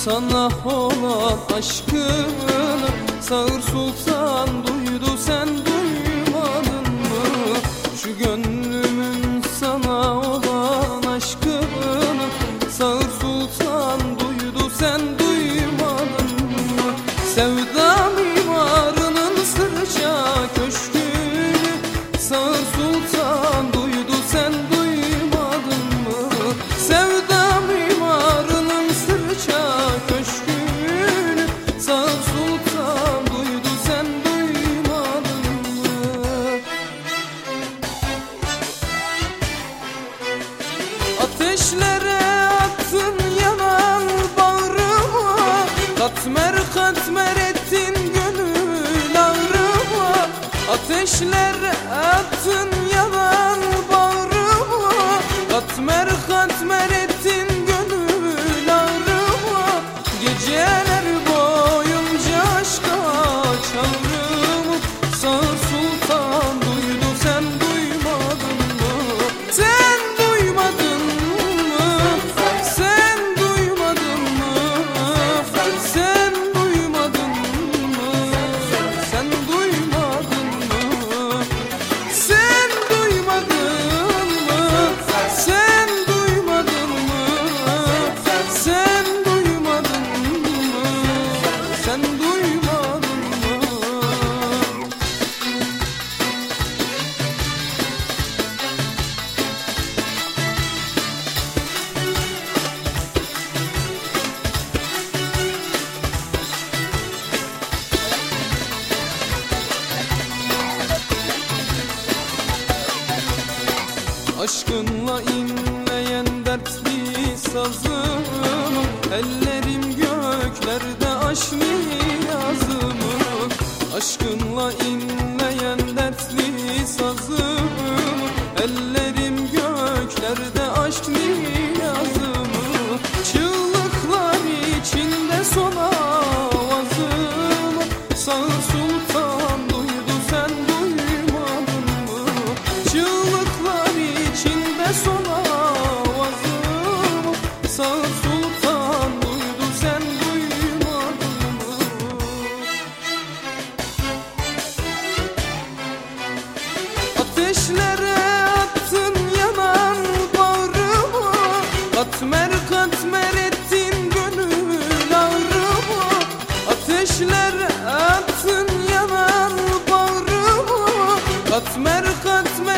sana olan aşkını Sağır Sultan duydu, sen duymadın mı? Şu gönlümün sana olan aşkını Sağır Sultan duydu, sen duymadın mı? Sevda mimarının sırça köşkünü Sağır Sultan duydu, sen duymadın mı? Sevda mimarının sırça köşkünü Sağır Sultan duydu, sen duymadın mı? Ateşlere attın yanan bağrıma, katmer katmer ettin gönül ağrıma. Ateşlere attın yanan bağrıma, katmer katmer ettin gönül ağrıma. Geceler boyunca aşka çağrımı Sağır Sultan duydu, sen duymadın mı? Sen duymadın mı? Sen duymadın mı? Sen duymadın mı? Sen duymadın mı? Sen duymadın mı? Sen duymadın mı? Sen duymadın mı? Sen duymadın mı? Aşkınla inleyen dertli sazımı, ellerim göklerde aşk niyazımı. Aşkınla inleyen dertli sazımı, ellerim göklerde aşk niyazımı. Çığlıklar içinde son avazımı Sağır Sultan duydu, sen duymadın mı? Çığlıklar içinde son avazımı Sağır Sultan duydu, sen duymadın mı? Ateşlere attın yanan bağrıma, katmer katmer ettin gönül ağrıma. Ateşlere attın yanan bağrıma, katmer katmer